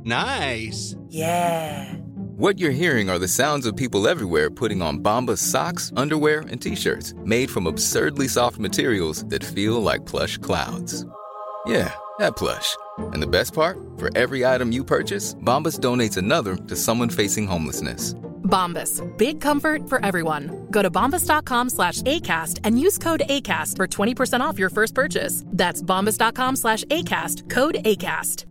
Nice. Yeah. What you're hearing are the sounds of people everywhere putting on Bombas socks, underwear, and T-shirts made from absurdly soft materials that feel like plush clouds. Yeah, that plush. And the best part? For every item you purchase, Bombas donates another to someone facing homelessness. Bombas. Big comfort for everyone. Go to bombas.com/ACAST and use code ACAST for 20% off your first purchase. That's bombas.com/ACAST. Code ACAST.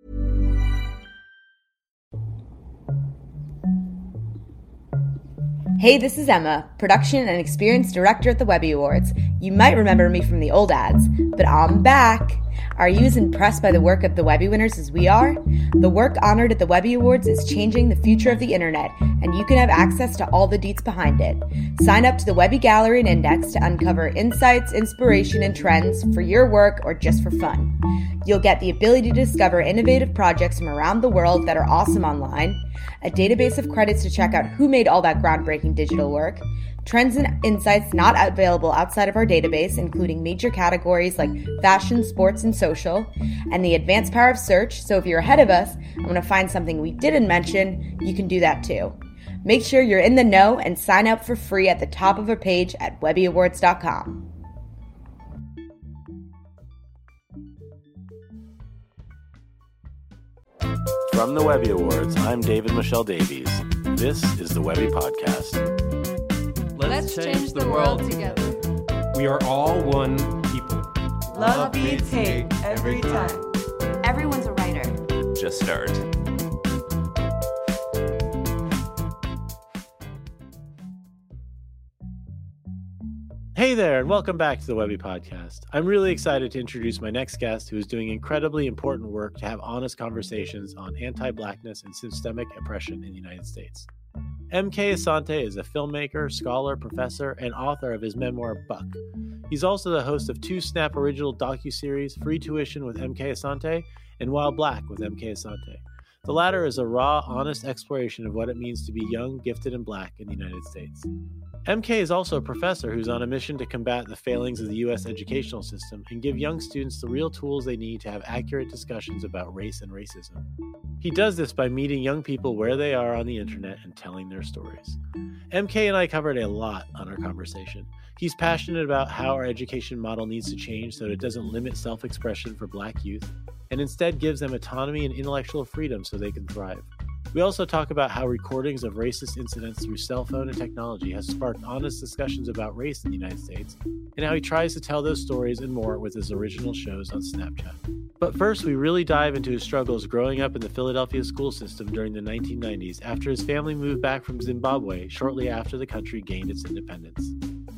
Hey, this is Emma, production and experience director at the Webby Awards. You might remember me from the old ads, but I'm back. Are you as impressed by the work of the Webby winners as we are? The work honored at the Webby Awards is changing the future of the internet, and you can have access to all the deets behind it. Sign up to the Webby Gallery and Index to uncover insights, inspiration, and trends for your work or just for fun. You'll get the ability to discover innovative projects from around the world that are awesome online, a database of credits to check out who made all that groundbreaking digital work, trends and insights not available outside of our database, including major categories like fashion, sports, and social, and the advanced power of search, so if you're ahead of us and want to find something we didn't mention, you can do that too. Make sure you're in the know and sign up for free at the top of our page at webbyawards.com. From the Webby Awards, I'm David Michelle Davies. This is the Webby Podcast. Let's change the world together. We are all one people. Love beats hate every time. Everyone's a writer. Just start. Hey there, and welcome back to the Webby Podcast. I'm really excited to introduce my next guest, who is doing incredibly important work to have honest conversations on anti-Blackness and systemic oppression in the United States. M.K. Asante is a filmmaker, scholar, professor, and author of his memoir, Buck. He's also the host of two Snap original docuseries, Free Tuition with M.K. Asante and While Black with M.K. Asante. The latter is a raw, honest exploration of what it means to be young, gifted, and Black in the United States. MK is also a professor who's on a mission to combat the failings of the U.S. educational system and give young students the real tools they need to have accurate discussions about race and racism. He does this by meeting young people where they are on the internet and telling their stories. MK and I covered a lot on our conversation. He's passionate about how our education model needs to change so that it doesn't limit self-expression for Black youth, and instead gives them autonomy and intellectual freedom so they can thrive. We also talk about how recordings of racist incidents through cell phone and technology has sparked honest discussions about race in the United States, and how he tries to tell those stories and more with his original shows on Snapchat. But first, we really dive into his struggles growing up in the Philadelphia school system during the 1990s after his family moved back from Zimbabwe shortly after the country gained its independence.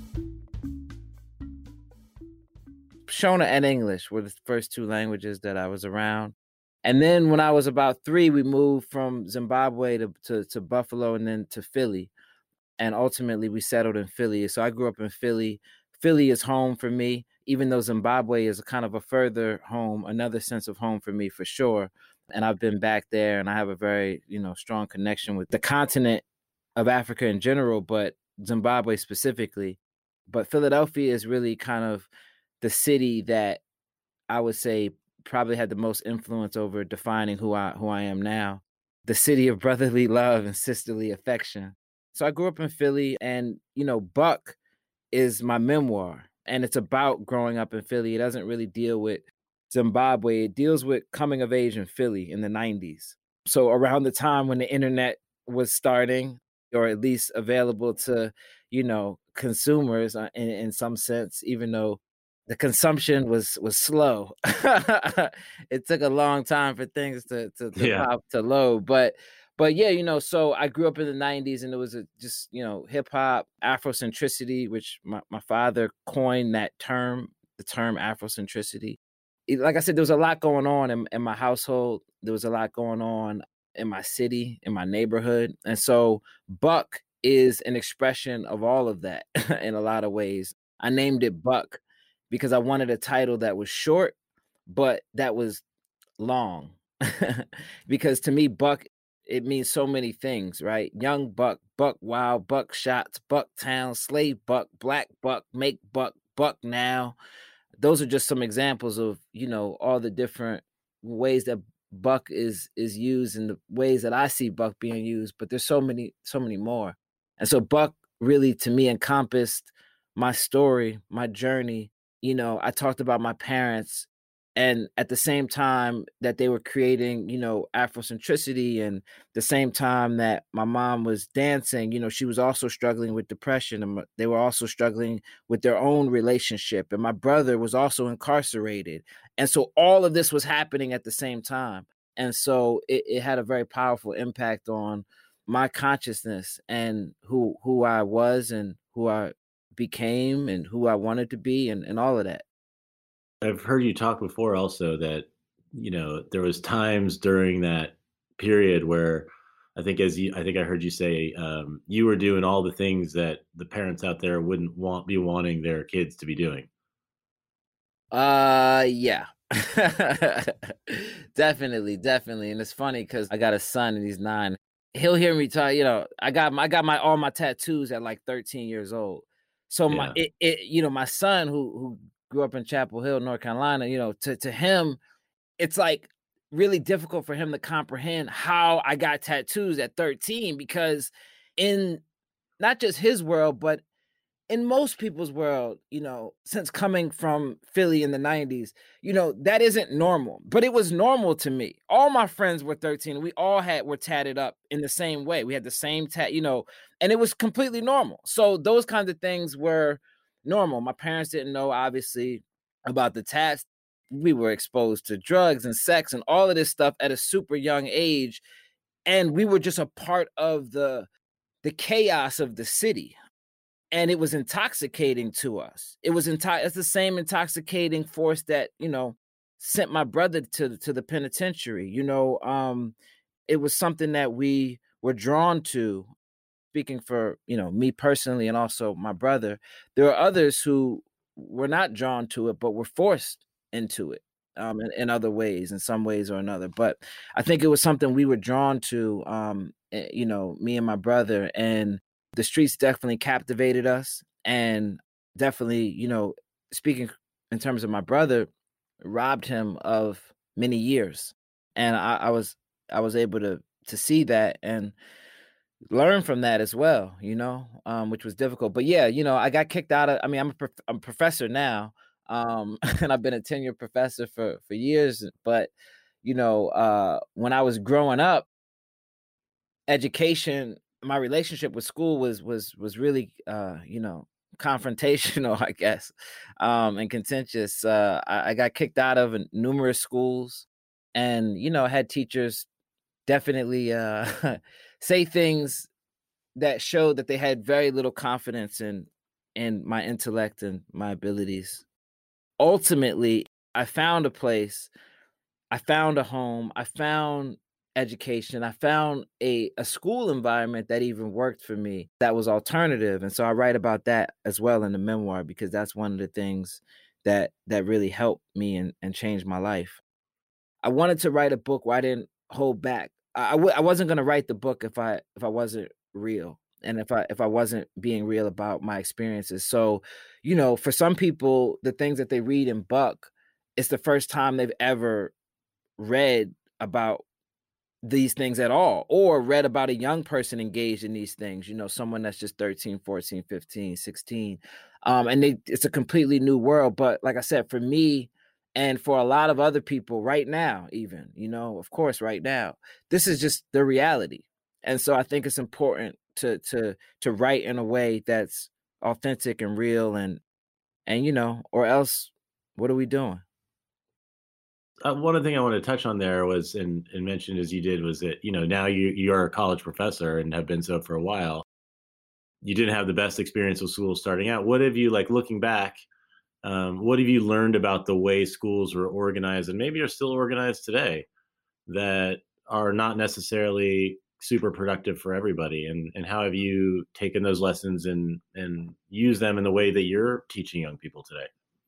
Shona and English were the first two languages that I was around. And then when I was about 3, we moved from Zimbabwe to Buffalo and then to Philly. And ultimately we settled in Philly. So I grew up in Philly. Philly is home for me, even though Zimbabwe is a kind of a further home, another sense of home for me for sure. And I've been back there and I have a very, strong connection with the continent of Africa in general, but Zimbabwe specifically. But Philadelphia is really kind of the city that I would say probably had the most influence over defining who I am now. The city of brotherly love and sisterly affection. So I grew up in Philly, and, Buck is my memoir, and it's about growing up in Philly. It doesn't really deal with Zimbabwe. It deals with coming of age in Philly in the 90s. So around the time when the internet was starting, or at least available to, consumers in some sense, even though the consumption was slow. It took a long time for things to pop, to load. But yeah, so I grew up in the 90s, and it was just hip hop, Afrocentricity, which my father coined that term, the term Afrocentricity. Like I said, there was a lot going on in my household. There was a lot going on in my city, in my neighborhood. And so Buck is an expression of all of that in a lot of ways. I named it Buck because I wanted a title that was short, but that was long. Because to me, Buck, it means so many things, right? Young Buck, Buck Wild, Buck Shots, Bucktown, Slave Buck, Black Buck, Make Buck, Buck Now. Those are just some examples of, all the different ways that Buck is used in the ways that I see Buck being used, but there's so many more. And so Buck really, to me, encompassed my story, my journey. You know, I talked about my parents, and at the same time that they were creating, you know, Afrocentricity, and the same time that my mom was dancing, you know, she was also struggling with depression, and they were also struggling with their own relationship. And my brother was also incarcerated. And so all of this was happening at the same time. And so it had a very powerful impact on my consciousness and who I was and who I became and who I wanted to be, and all of that. I've heard you talk before also that, you know, there was times during that period where I think I heard you say you were doing all the things that the parents out there wouldn't be wanting their kids to be doing. Yeah. Definitely. And it's funny because I got a son and he's 9. He'll hear me talk, you know, I got all my tattoos at like 13 years old. So my son who grew up in Chapel Hill, North Carolina, you know, to him, it's like really difficult for him to comprehend how I got tattoos at 13, because in not just his world, but in most people's world, you know, since coming from Philly in the 90s, you know, that isn't normal, but it was normal to me. All my friends were 13 and we all were tatted up in the same way. We had the same you know, and it was completely normal. So those kinds of things were normal. My parents didn't know, obviously, about the tats. We were exposed to drugs and sex and all of this stuff at a super young age. And we were just a part of the chaos of the city. And it was intoxicating to us. It's the same intoxicating force that, you know, sent my brother to the penitentiary. You know, it was something that we were drawn to. Speaking for, you know, me personally and also my brother, there are others who were not drawn to it, but were forced into it in other ways, in some ways or another. But I think it was something we were drawn to, you know, me and my brother, and the streets definitely captivated us, and definitely, you know, speaking in terms of my brother, robbed him of many years. And I was able to see that and learn from that as well, you know, which was difficult. But yeah, you know, I got kicked out of, I mean, I'm a professor now, and I've been a tenured professor for years. But, you know, when I was growing up, education, my relationship with school was really, you know, confrontational, I guess, and contentious. I got kicked out of numerous schools, and, you know, had teachers definitely say things that showed that they had very little confidence in my intellect and my abilities. Ultimately, I found a place, I found a home, I found education, I found a school environment that even worked for me, that was alternative. And so I write about that as well in the memoir, because that's one of the things that really helped me and changed my life. I wanted to write a book where I didn't hold back. I wasn't going to write the book if I wasn't real, and if I wasn't being real about my experiences. So, you know, for some people, the things that they read in Buck, it's the first time they've ever read about these things at all, or read about a young person engaged in these things, you know, someone that's just 13, 14, 15, 16. And it's a completely new world. But like I said, for me, and for a lot of other people right now, even, you know, of course, right now, this is just the reality. And so I think it's important to write in a way that's authentic and real, and you know, or else what are we doing? One other thing I wanted to touch on there was, and mention as you did, was that, you know, now you're a college professor and have been so for a while. You didn't have the best experience with schools starting out. What have you, like, looking back, what have you learned about the way schools were organized, and maybe are still organized today, that are not necessarily super productive for everybody? And how have you taken those lessons and used them in the way that you're teaching young people today?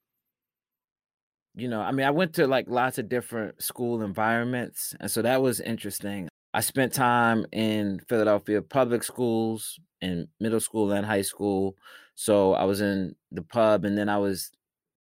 You know, I mean, I went to like lots of different school environments, and so that was interesting. I spent time in Philadelphia public schools, in middle school and high school. So I was in the pub, and then I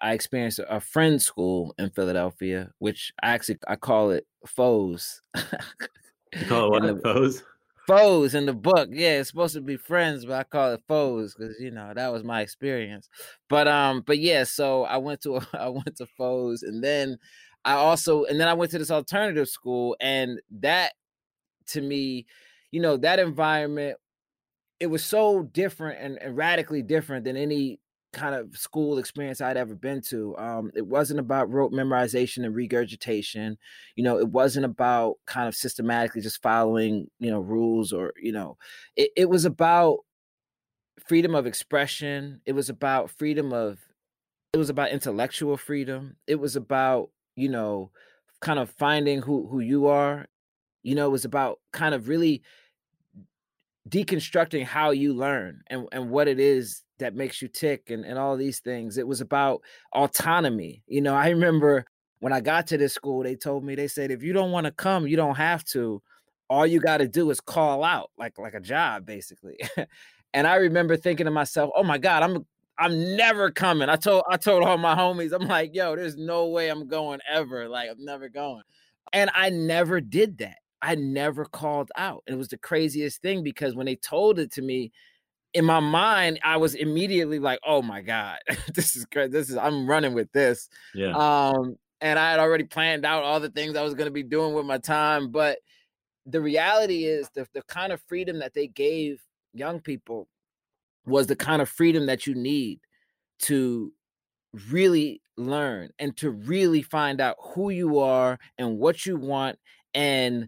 I experienced a friend school in Philadelphia, which I call it foes. You call it what? Foes? Foes in the book. Yeah, it's supposed to be friends, but I call it foes because that was my experience. But yeah, so I went to I went to foes, and then I went to this alternative school, and that to me, that environment, it was so different and radically different than any kind of school experience I'd ever been to. It wasn't about rote memorization and regurgitation. It wasn't about kind of systematically just following, rules or, it was about freedom of expression. It was about intellectual freedom. It was about, kind of finding who you are. It was about kind of really deconstructing how you learn and what it is that makes you tick and all these things. It was about autonomy. I remember when I got to this school, they said, if you don't want to come, you don't have to. All you got to do is call out like a job, basically. And I remember thinking to myself, oh my God, I'm never coming. I told all my homies, I'm like, yo, there's no way I'm going ever. Like, I'm never going. And I never did that. I never called out. It was the craziest thing because when they told it to me, in my mind, I was immediately like, oh my God, this is great. I'm running with this. Yeah. And I had already planned out all the things I was going to be doing with my time. But the reality is the kind of freedom that they gave young people was the kind of freedom that you need to really learn and to really find out who you are and what you want. And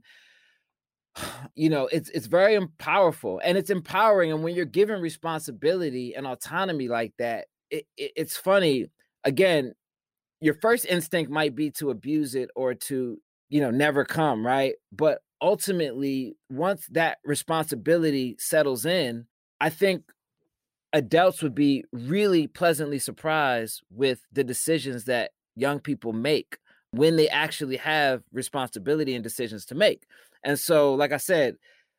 it's very powerful and it's empowering. And when you're given responsibility and autonomy like that, it's funny. Again, your first instinct might be to abuse it or to, never come, right? But ultimately, once that responsibility settles in, I think adults would be really pleasantly surprised with the decisions that young people make when they actually have responsibility and decisions to make. And so, like I said,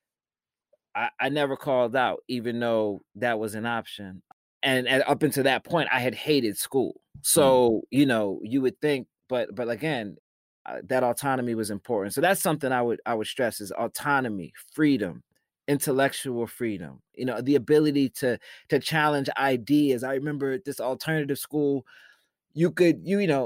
I never called out, even though that was an option. And up until that point, I had hated school. So, you would think, but again, that autonomy was important. So that's something I would stress is autonomy, freedom, intellectual freedom, the ability to challenge ideas. I remember at this alternative school, you could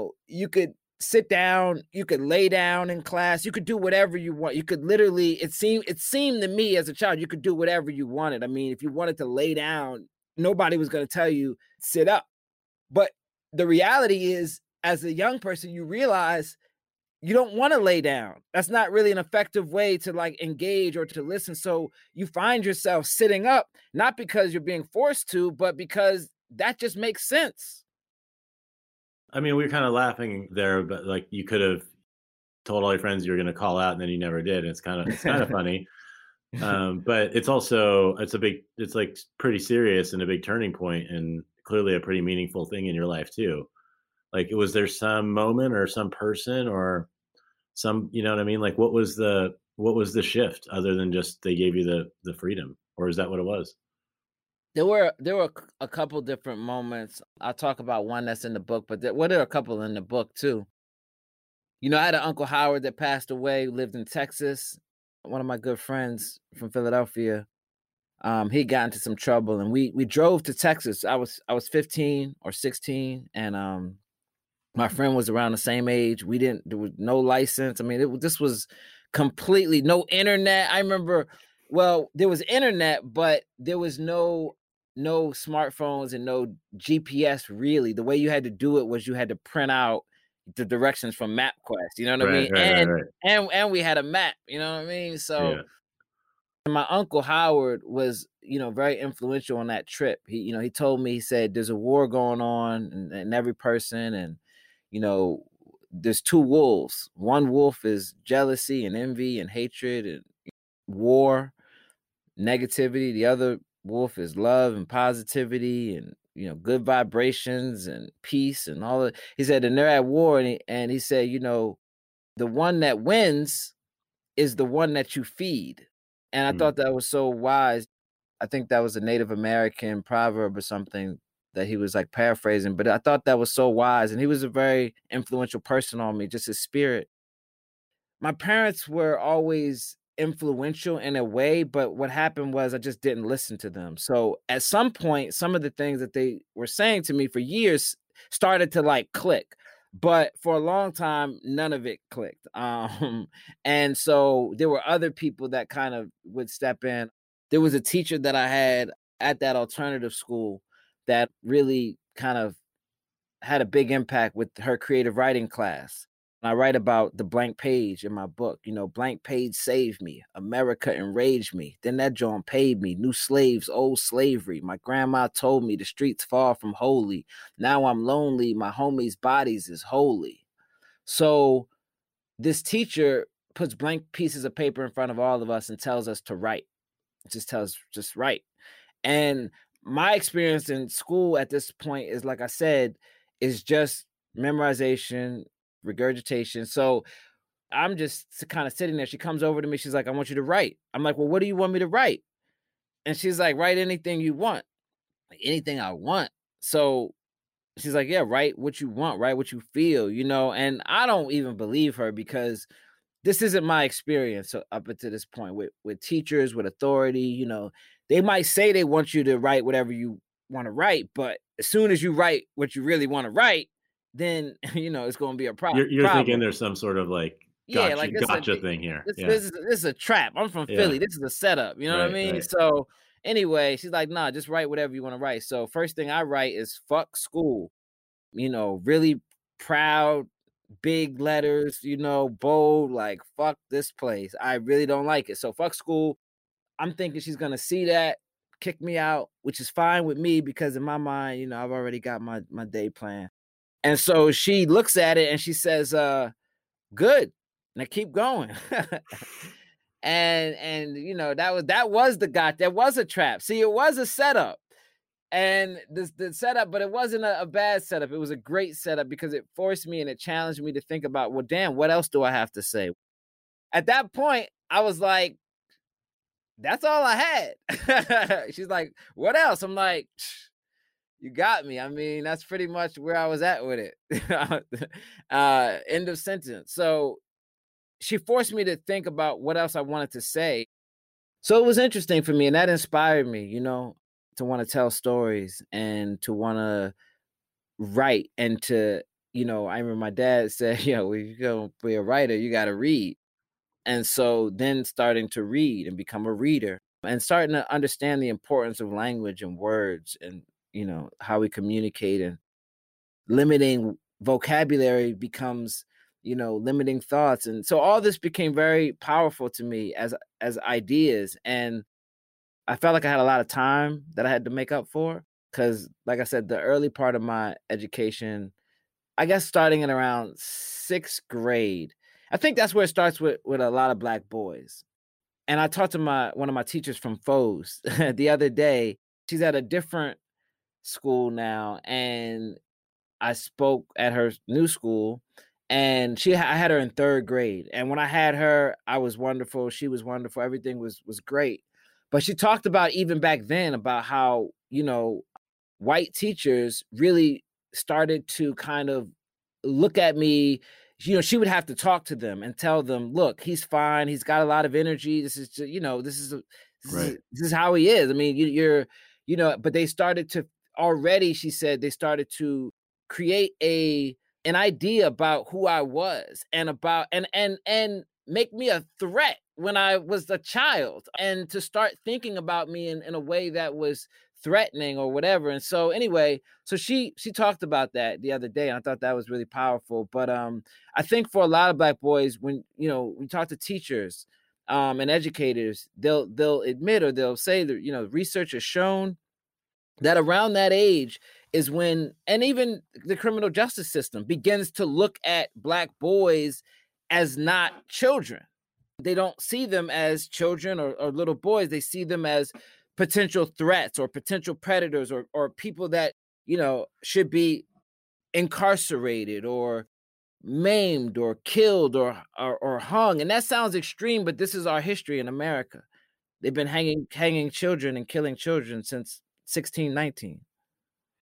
sit down, you could lay down in class, you could do whatever you want. You could literally, it seemed to me as a child, you could do whatever you wanted. I mean, if you wanted to lay down, nobody was going to tell you sit up. But the reality is, as a young person, you realize you don't want to lay down. That's not really an effective way to like engage or to listen. So you find yourself sitting up, not because you're being forced to, but because that just makes sense. I mean, we were kind of laughing there, but like you could have told all your friends you were going to call out and then you never did. It's kind of funny. But it's like pretty serious and a big turning point and clearly a pretty meaningful thing in your life too. Like, was there some moment or some person or some, you know what I mean? Like, what was the shift other than just they gave you the freedom, or is that what it was? There were a couple different moments. I'll talk about one that's in the book, but there were a couple in the book too. I had an Uncle Howard that passed away, lived in Texas. One of my good friends from Philadelphia. He got into some trouble, and we drove to Texas. I was 15 or 16, and my friend was around the same age. There was no license. I mean, this was completely no internet. I remember, well, there was internet, but there was no smartphones and no GPS really. The way you had to do it was you had to print out the directions from MapQuest. You know what I mean? Right. And we had a map. You know what I mean? So. Yeah. My Uncle Howard was, very influential on that trip. He told me, he said, there's a war going on in every person. And, there's two wolves. One wolf is jealousy and envy and hatred and war, negativity. The other wolf is love and positivity and, good vibrations and peace and all that. He said, and they're at war. And he said, the one that wins is the one that you feed. And I thought that was so wise. I think that was a Native American proverb or something. that he was like paraphrasing, but I thought that was so wise. And he was a very influential person on me, just his spirit. My parents were always influential in a way, but what happened was I just didn't listen to them. So at some point, some of the things that they were saying to me for years started to like click. But for a long time, none of it clicked. And so there were other people that kind of would step in. There was a teacher that I had at that alternative school that really kind of had a big impact with her creative writing class. I write about the blank page in my book. Blank page saved me. America enraged me. Then that John paid me. New slaves, old slavery. My grandma told me the streets far from holy. Now I'm lonely. My homies' bodies is holy. So this teacher puts blank pieces of paper in front of all of us and tells us to write. Just write. And my experience in school at this point is, like I said, is just memorization, regurgitation. So I'm just kind of sitting there. She comes over to me. She's like, I want you to write. I'm like, well, what do you want me to write? And she's like, write anything you want. Like, anything I want. So she's like, yeah, write what you want, write what you feel, and I don't even believe her because this isn't my experience up until this point with teachers, with authority. They might say they want you to write whatever you want to write, but as soon as you write what you really want to write, then it's going to be a problem. You're thinking there's some sort of like gotcha, like gotcha thing here. This is a trap. I'm from Philly. This is a setup. You know what I mean? Right. So anyway, she's like, nah, just write whatever you want to write. So first thing I write is fuck school. Really proud, big letters, bold, like fuck this place. I really don't like it. So fuck school. I'm thinking she's going to see that, kick me out, which is fine with me because in my mind, I've already got my day plan. And so she looks at it and she says, good. Now keep going. and that was the gotcha. That was a trap. See, it was a setup. And the setup, but it wasn't a bad setup. It was a great setup because it forced me and it challenged me to think about, well, damn, what else do I have to say? At that point, I was like, that's all I had. She's like, what else? I'm like, you got me. I mean, that's pretty much where I was at with it. End of sentence. So she forced me to think about what else I wanted to say. So it was interesting for me, and that inspired me, to want to tell stories and to want to write and to, I remember my dad said, when you go be a writer, you got to read. And so then starting to read and become a reader and starting to understand the importance of language and words and, how we communicate, and limiting vocabulary becomes, limiting thoughts. And so all this became very powerful to me as ideas. And I felt like I had a lot of time that I had to make up for because, like I said, the early part of my education, I guess starting in around 6th grade, I think that's where it starts with a lot of Black boys. And I talked to one of my teachers from Foes the other day. She's at a different school now, and I spoke at her new school, and I had her in 3rd grade. And when I had her, I was wonderful. She was wonderful. Everything was great. But she talked about even back then about how, white teachers really started to kind of look at me. She would have to talk to them and tell them, look, he's fine. He's got a lot of energy. This is, this is how he is. I mean, but they started to already, she said, they started to create an idea about who I was and about, and make me a threat when I was a child, and to start thinking about me in a way that was threatening or whatever. And so anyway, so she talked about that the other day, and I thought that was really powerful. But I think for a lot of Black boys, when we talk to teachers and educators, they'll admit, or they'll say that research has shown that around that age is when, and even the criminal justice system begins to look at Black boys as not children. They don't see them as children or little boys. They see them as potential threats or potential predators or people that, should be incarcerated or maimed or killed or hung. And that sounds extreme, but this is our history in America. They've been hanging children and killing children since 1619.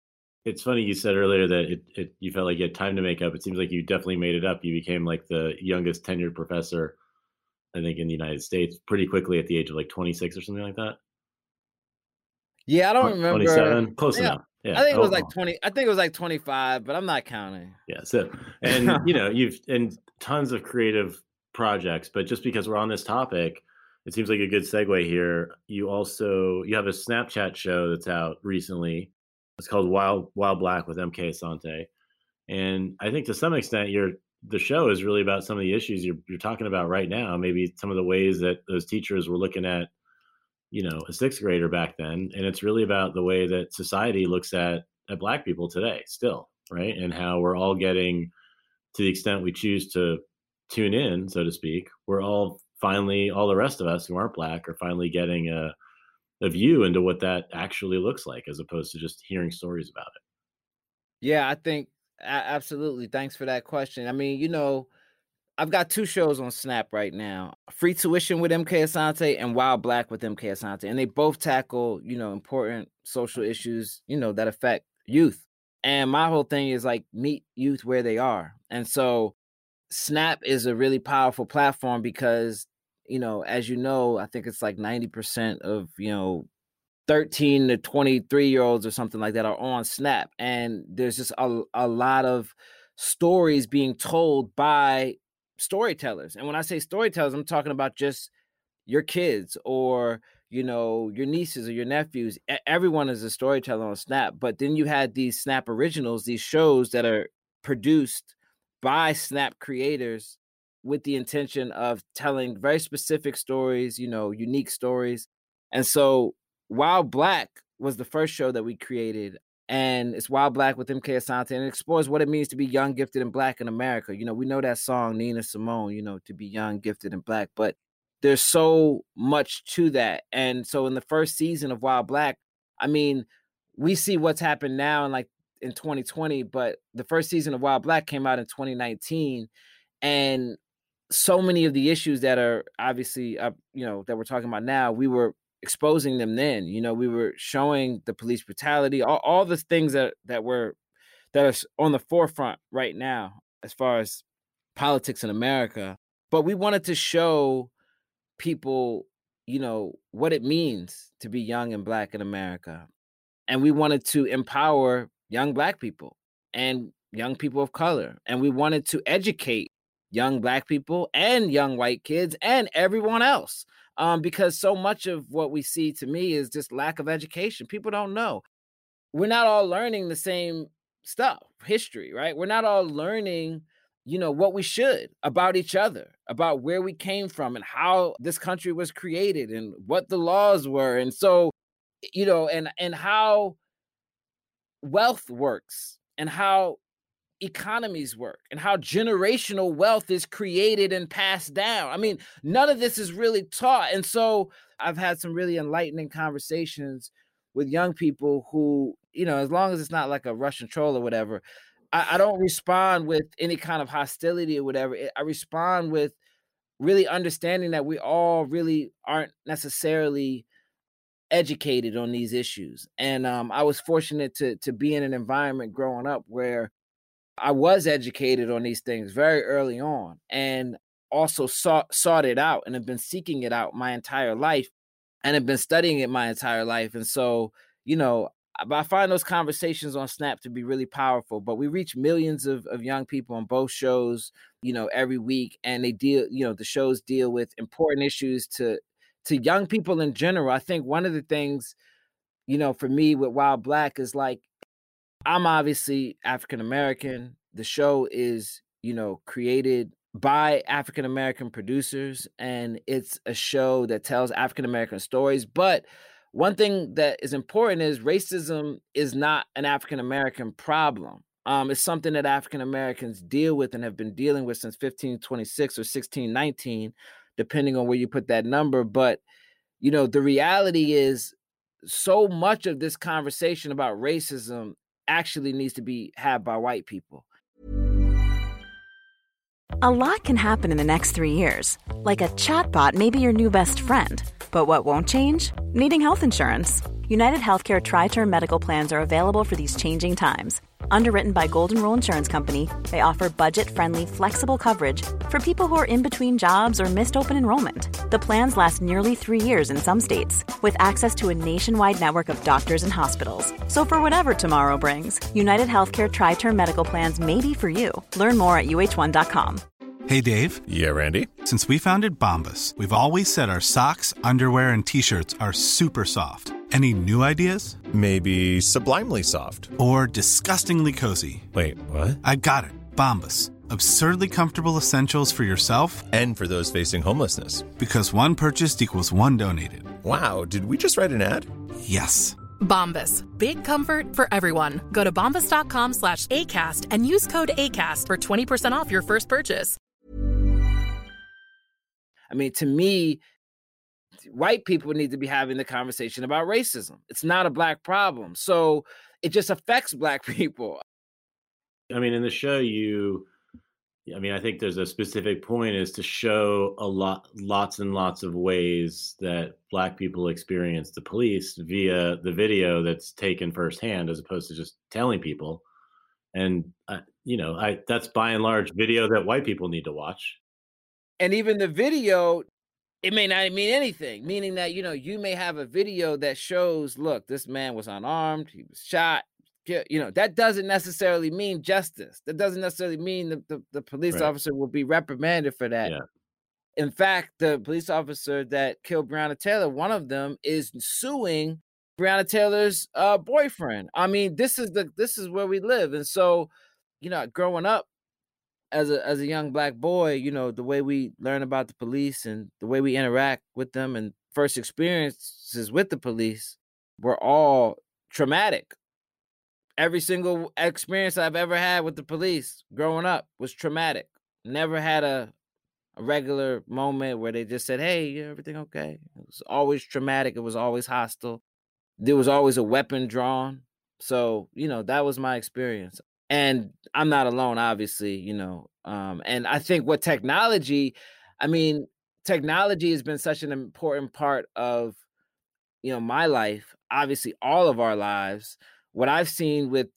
It's funny you said earlier that you felt like you had time to make up. It seems like you definitely made it up. You became like the youngest tenured professor, I think, in the United States pretty quickly at the age of like 26 or something like that. Yeah, I don't remember. 27, close enough. Yeah, I think it was like 20. I think it was like 25, but I'm not counting. Yeah, so and you've tons of creative projects, but just because we're on this topic, it seems like a good segue here. You have a Snapchat show that's out recently. It's called Wild Black with MK Asante, and I think to some extent the show is really about some of the issues you're talking about right now. Maybe some of the ways that those teachers were looking at, a sixth grader back then, and it's really about the way that society looks at Black people today, still, right? And how we're all getting, to the extent we choose to tune in, so to speak, we're all finally, all the rest of us who aren't Black are finally getting a view into what that actually looks like, as opposed to just hearing stories about it. Yeah, I think absolutely. Thanks for that question. I mean, I've got 2 shows on Snap right now: Free Tuition with MK Asante and Wild Black with MK Asante, and they both tackle important social issues that affect youth. And my whole thing is like, meet youth where they are. And so Snap is a really powerful platform because as I think it's like 90% of 13 to 23-year-olds or something like that are on Snap. And there's just a lot of stories being told by storytellers. And when I say storytellers, I'm talking about just your kids or, your nieces or your nephews. Everyone is a storyteller on Snap. But then you had these Snap originals, these shows that are produced by Snap creators with the intention of telling very specific stories, unique stories. And so Wild Black was the first show that we created, and it's Wild Black with MK Asante, and it explores what it means to be young, gifted, and Black in America. We know that song, Nina Simone, to be young, gifted, and Black, but there's so much to that. And so in the first season of Wild Black, I mean, we see what's happened now in 2020, but the first season of Wild Black came out in 2019, and so many of the issues that are obviously that we're talking about now, we were exposing them then. We were showing the police brutality, all the things that are on the forefront right now as far as politics in America. But we wanted to show people, what it means to be young and Black in America. And we wanted to empower young Black people and young people of color. And we wanted to educate young Black people and young white kids and everyone else. Because so much of what we see, to me, is just lack of education. People don't know. We're not all learning the same stuff, history, right? We're not all learning, what we should about each other, about where we came from and how this country was created and what the laws were. And so, and how wealth works and how economies work and how generational wealth is created and passed down. I mean, none of this is really taught. And so I've had some really enlightening conversations with young people who, as long as it's not like a Russian troll or whatever, I don't respond with any kind of hostility or whatever. I respond with really understanding that we all really aren't necessarily educated on these issues. And I was fortunate to be in an environment growing up where I was educated on these things very early on, and also sought it out and have been seeking it out my entire life and have been studying it my entire life. And so, I find those conversations on Snap to be really powerful. But we reach millions of young people on both shows, every week. And they deal, the shows deal with important issues to young people in general. I think one of the things, for me with Wild Black is like, I'm obviously African-American. The show is, created by African-American producers, and it's a show that tells African-American stories. But one thing that is important is racism is not an African-American problem. It's something that African-Americans deal with and have been dealing with since 1526 or 1619, depending on where you put that number. But, the reality is so much of this conversation about racism actually needs to be had by white people. A lot can happen in the next 3 years. Like a chatbot may be your new best friend. But what won't change? Needing health insurance. United Healthcare Tri-Term Medical Plans are available for these changing times. Underwritten by Golden Rule Insurance Company, they offer budget-friendly, flexible coverage for people who are in between jobs or missed open enrollment. The plans last nearly 3 years in some states, with access to a nationwide network of doctors and hospitals. So for whatever tomorrow brings, United Healthcare Tri-Term Medical Plans may be for you. Learn more at uh1.com. Hey, Dave. Yeah, Randy. Since we founded Bombas, we've always said our socks, underwear, and T-shirts are super soft. Any new ideas? Maybe sublimely soft. Or disgustingly cozy. Wait, what? I got it. Bombas. Absurdly comfortable essentials for yourself and for those facing homelessness. Because one purchased equals one donated. Wow, did we just write an ad? Yes. Bombas. Big comfort for everyone. Go to bombas.com/ACAST and use code ACAST for 20% off your first purchase. I mean, to me, white people need to be having the conversation about racism. It's not a black problem. So it just affects black people. I mean, in the show, I think there's a specific point is to show lots and lots of ways that black people experience the police via the video that's taken firsthand, as opposed to just telling people. And, that's by and large video that white people need to watch. And even the video, it may not mean anything, meaning that, you may have a video that shows, look, this man was unarmed, he was shot. That doesn't necessarily mean justice. That doesn't necessarily mean the police officer will be reprimanded for that. Yeah. In fact, the police officer that killed Breonna Taylor, one of them is suing Breonna Taylor's boyfriend. I mean, this is where we live. And so, growing up as a young black boy, the way we learn about the police and the way we interact with them and first experiences with the police were all traumatic. Every single experience I've ever had with the police growing up was traumatic. Never had a regular moment where they just said, hey, everything okay? It was always traumatic. It was always hostile. There was always a weapon drawn. So, that was my experience. And I'm not alone, obviously, and I think technology has been such an important part of, my life, obviously all of our lives. What I've seen with,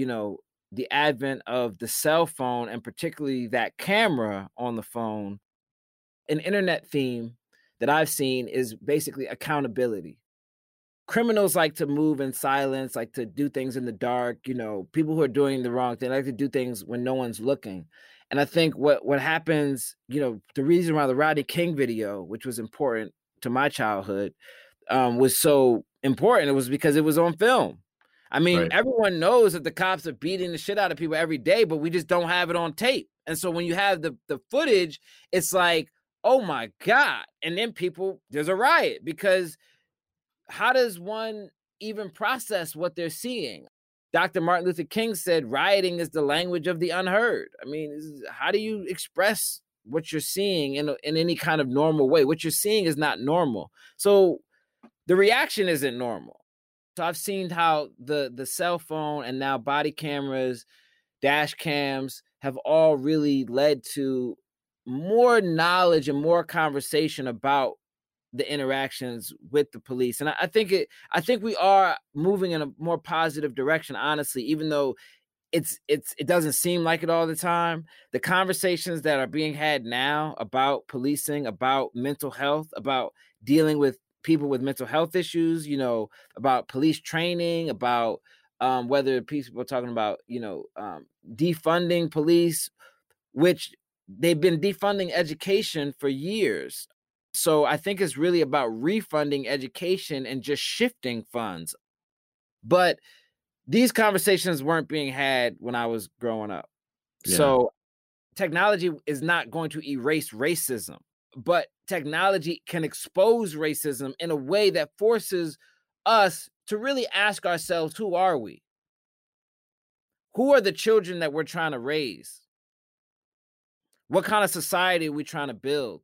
the advent of the cell phone and particularly that camera on the phone, an internet theme that I've seen is basically accountability. Criminals like to move in silence, like to do things in the dark. People who are doing the wrong thing like to do things when no one's looking. And I think what happens, the reason why the Rodney King video, which was important to my childhood, was so important, it was because it was on film. I mean, Everyone knows that the cops are beating the shit out of people every day, but we just don't have it on tape. And so when you have the footage, it's like, oh my God. And then there's a riot, because how does one even process what they're seeing? Dr. Martin Luther King said, rioting is the language of the unheard. I mean, how do you express what you're seeing in any kind of normal way? What you're seeing is not normal. So the reaction isn't normal. So I've seen how the cell phone and now body cameras, dash cams have all really led to more knowledge and more conversation about the interactions with the police. And I think we are moving in a more positive direction, honestly, even though it doesn't seem like it all the time. The conversations that are being had now about policing, about mental health, about dealing with people with mental health issues, about police training, about whether people are talking about, defunding police, which they've been defunding education for years. So I think it's really about refunding education and just shifting funds. But these conversations weren't being had when I was growing up. Yeah. So technology is not going to erase racism, but technology can expose racism in a way that forces us to really ask ourselves, who are we? Who are the children that we're trying to raise? What kind of society are we trying to build?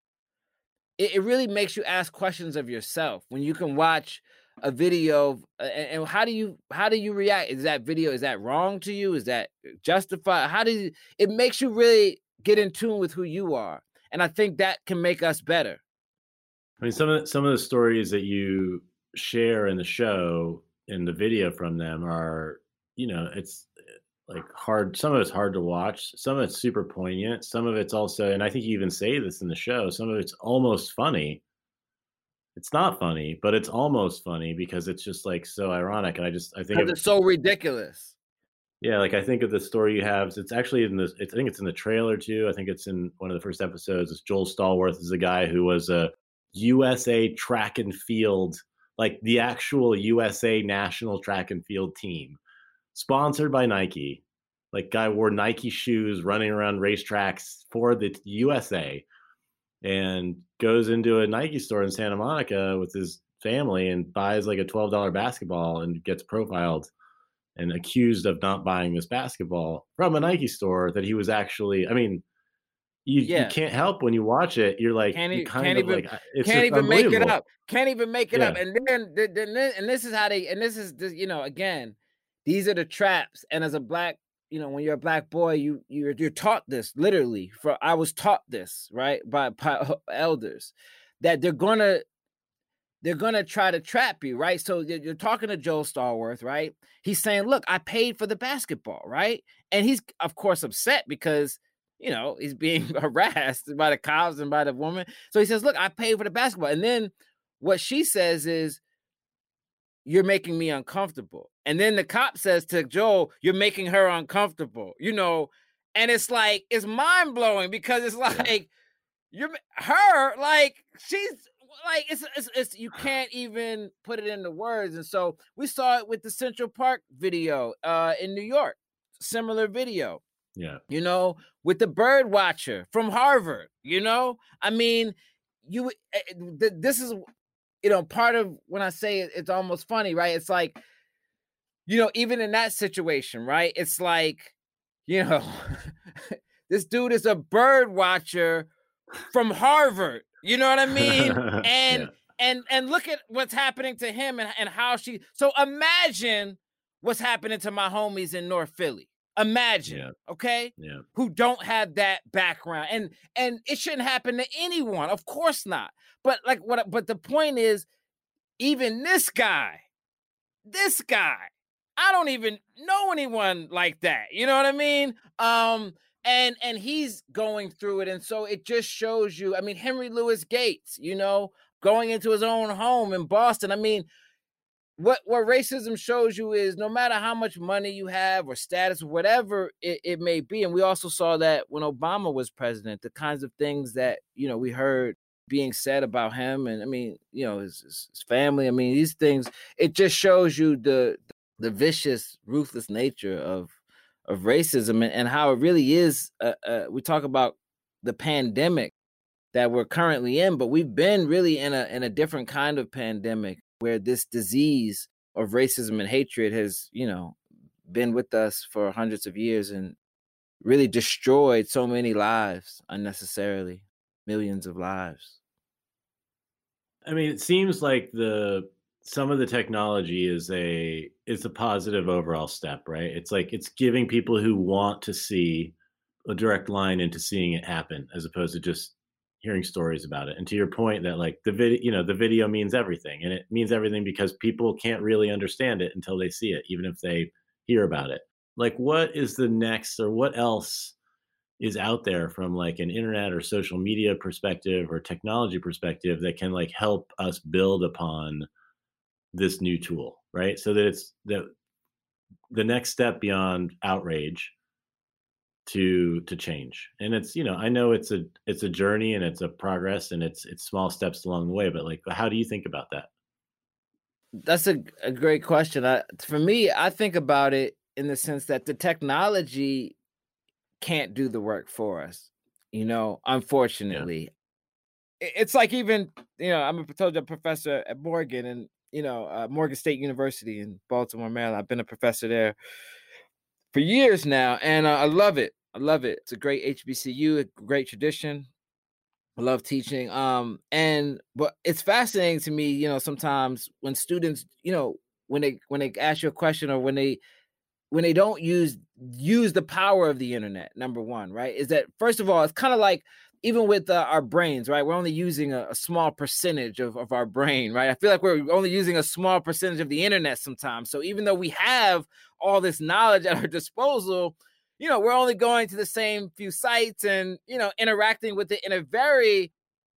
It really makes you ask questions of yourself when you can watch a video and how do you react? Is that wrong to you? Is that justified? It makes you really get in tune with who you are. And I think that can make us better. I mean, some of the stories that you share in the show and the video from them are, it's like hard. Some of it's hard to watch. Some of it's super poignant. Some of it's also, and I think you even say this in the show, some of it's almost funny. It's not funny, but it's almost funny because it's just like so ironic. And I think it's so ridiculous. Yeah, like I think of the story you have. It's actually I think it's in the trailer too. I think it's in one of the first episodes. It's Joel Stallworth is a guy who was a USA track and field, like the actual USA national track and field team, sponsored by Nike. Like guy wore Nike shoes running around racetracks for the USA, and goes into a Nike store in Santa Monica with his family and buys like a $12 basketball and gets profiled and accused of not buying this basketball from a Nike store that he was actually, I mean, you can't help when you watch it. You're like, can't even make it up. Can't even make it up. And then, and this is how again, these are the traps. And as a black, when you're a black boy, you're taught this literally. I was taught this, right, by elders, that they're gonna try to trap you, right? So you're talking to Joel Stallworth, right? He's saying, look, I paid for the basketball, right? And he's, of course, upset because, he's being harassed by the cops and by the woman. So he says, look, I paid for the basketball. And then what she says is, you're making me uncomfortable. And then the cop says to Joel, you're making her uncomfortable, and it's like, it's mind blowing because it's like, she's, like it's you can't even put it into words. And so we saw it with the Central Park video in New York, similar video. Yeah. With the bird watcher from Harvard, I mean, this is, part of when I say it's almost funny, right? It's like, even in that situation, right? It's like, this dude is a bird watcher from Harvard. You know what I mean? And look at what's happening to him and how so imagine what's happening to my homies in North Philly. Imagine, okay? Yeah. Who don't have that background. And it shouldn't happen to anyone. Of course not. But but the point is, even this guy, I don't even know anyone like that. You know what I mean? And he's going through it. And so it just shows you, I mean, Henry Louis Gates, going into his own home in Boston. I mean, what racism shows you is no matter how much money you have or status, whatever it may be. And we also saw that when Obama was president, the kinds of things that, we heard being said about him. And I mean, his family, I mean, these things, it just shows you the vicious, ruthless nature of racism and how it really is. We talk about the pandemic that we're currently in, but we've been really in a different kind of pandemic where this disease of racism and hatred has, been with us for hundreds of years and really destroyed so many lives unnecessarily, millions of lives. I mean, it seems like some of the technology is a positive overall step, right? It's like it's giving people who want to see a direct line into seeing it happen, as opposed to just hearing stories about it. And to your point that like the video means everything, and it means everything because people can't really understand it until they see it, even if they hear about it. Like, what is the next, or what else is out there from like an internet or social media perspective or technology perspective that can like help us build upon this new tool, right? So that it's the next step beyond outrage to change. And it's, I know it's a journey and it's a progress and it's small steps along the way, but like, how do you think about that? That's a great question. For me, I think about it in the sense that the technology can't do the work for us, unfortunately. Yeah. It's like even, I'm a professor at Morgan and, Morgan State University in Baltimore, Maryland. I've been a professor there for years now, and I love it. It's a great HBCU, a great tradition. I love teaching. But it's fascinating to me, sometimes when students, when they ask you a question or when they don't use the power of the internet, number one, right? Is that, first of all, it's kind of like even with our brains, right? We're only using a small percentage of our brain, right? I feel like we're only using a small percentage of the internet sometimes. So even though we have all this knowledge at our disposal, we're only going to the same few sites and, interacting with it in a very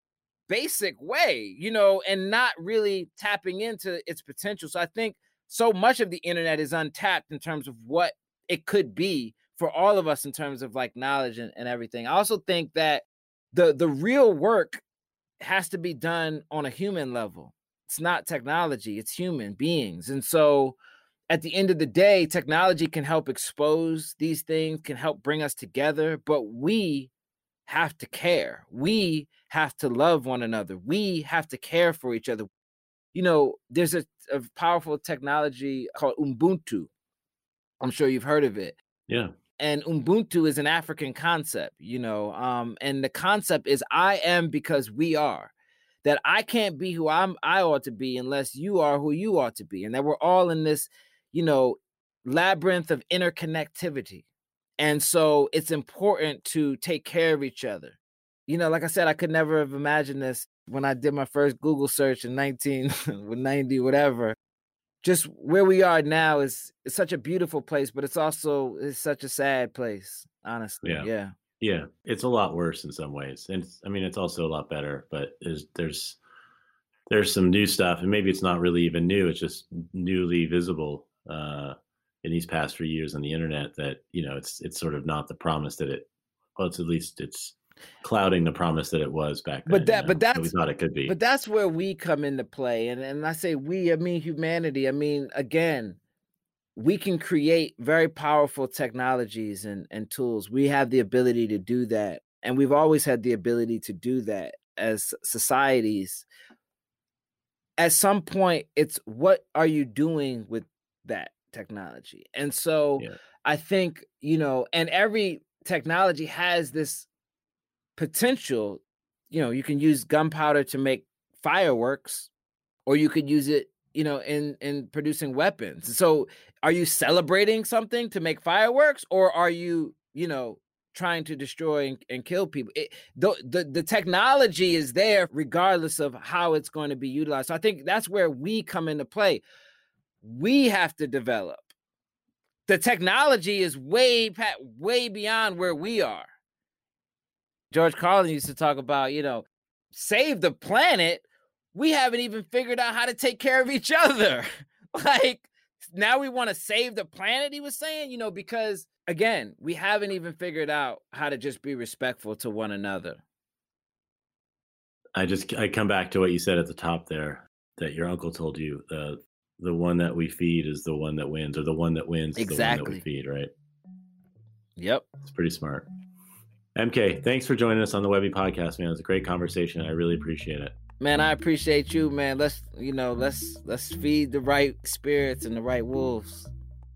basic way, and not really tapping into its potential. So I think so much of the internet is untapped in terms of what it could be for all of us in terms of like knowledge and everything. I also think that the real work has to be done on a human level. It's not technology, it's human beings. And so at the end of the day, technology can help expose these things, can help bring us together, but we have to care. We have to love one another. We have to care for each other. There's a powerful technology called Ubuntu. I'm sure you've heard of it. Yeah. And Ubuntu is an African concept, and the concept is I am because we are. That I can't be who I ought to be unless you are who you ought to be. And that we're all in this, labyrinth of interconnectivity. And so it's important to take care of each other. Like I said, I could never have imagined this when I did my first Google search in 1990, whatever. Just where we are now is such a beautiful place, but it's such a sad place, honestly. Yeah. Yeah. It's a lot worse in some ways. And it's also a lot better, but there's some new stuff, and maybe it's not really even new. It's just newly visible in these past few years on the internet that, it's sort of not the promise that it's clouding the promise that it was back then. But that's we thought it could be. But that's where we come into play. And I say we, I mean humanity. Again, we can create very powerful technologies and tools. We have the ability to do that. And we've always had the ability to do that as societies. At some point, it's what are you doing with that technology? And so I think, and every technology has this potential. You can use gunpowder to make fireworks, or you could use it, in producing weapons. So are you celebrating something to make fireworks, or are you, trying to destroy and kill people? The technology is there regardless of how it's going to be utilized. So I think that's where we come into play. We have to develop. The technology is way beyond where we are. George Carlin used to talk about, save the planet. We haven't even figured out how to take care of each other. Like, now we want to save the planet, he was saying, because, again, we haven't even figured out how to just be respectful to one another. I come back to what you said at the top there, that your uncle told you, the one that we feed is the one that wins, or the one that wins is the one that we feed, right? Yep. It's pretty smart. MK, thanks for joining us on the Webby Podcast, man. It was a great conversation. I really appreciate it. Man, I appreciate you, man. Let's feed the right spirits and the right wolves.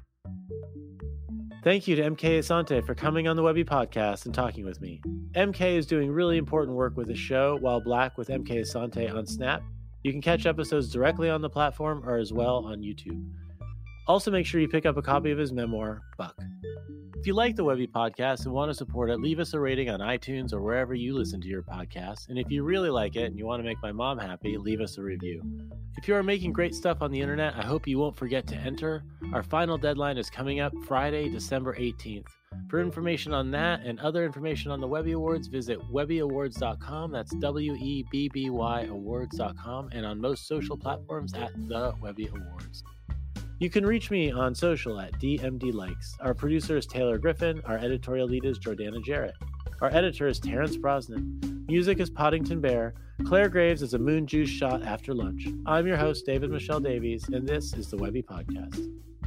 Thank you to MK Asante for coming on the Webby Podcast and talking with me. MK is doing really important work with the show, While Black with MK Asante on Snap. You can catch episodes directly on the platform or as well on YouTube. Also, make sure you pick up a copy of his memoir, Buck. If you like the Webby Podcast and want to support it, leave us a rating on iTunes or wherever you listen to your podcasts. And if you really like it and you want to make my mom happy, leave us a review. If you are making great stuff on the internet, I hope you won't forget to enter. Our final deadline is coming up Friday, December 18th. For information on that and other information on the Webby Awards, visit webbyawards.com. That's WEBBY awards.com, and on most social platforms at The Webby Awards. You can reach me on social at DMDLikes. Our producer is Taylor Griffin. Our editorial lead is Jordana Jarrett. Our editor is Terrence Brosnan. Music is Poddington Bear. Claire Graves is a moon juice shot after lunch. I'm your host, David Michelle Davies, and this is the Webby Podcast.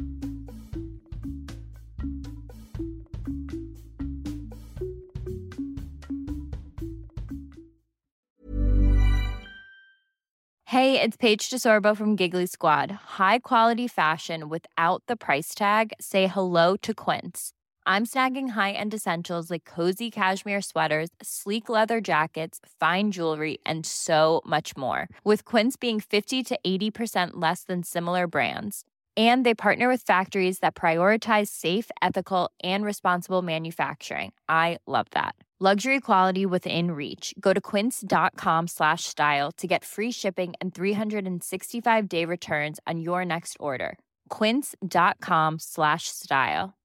Hey, it's Paige DeSorbo from Giggly Squad. High quality fashion without the price tag. Say hello to Quince. I'm snagging high-end essentials like cozy cashmere sweaters, sleek leather jackets, fine jewelry, and so much more. With Quince being 50 to 80% less than similar brands. And they partner with factories that prioritize safe, ethical, and responsible manufacturing. I love that. Luxury quality within reach. Go to quince.com/style to get free shipping and 365-day returns on your next order. Quince.com/style.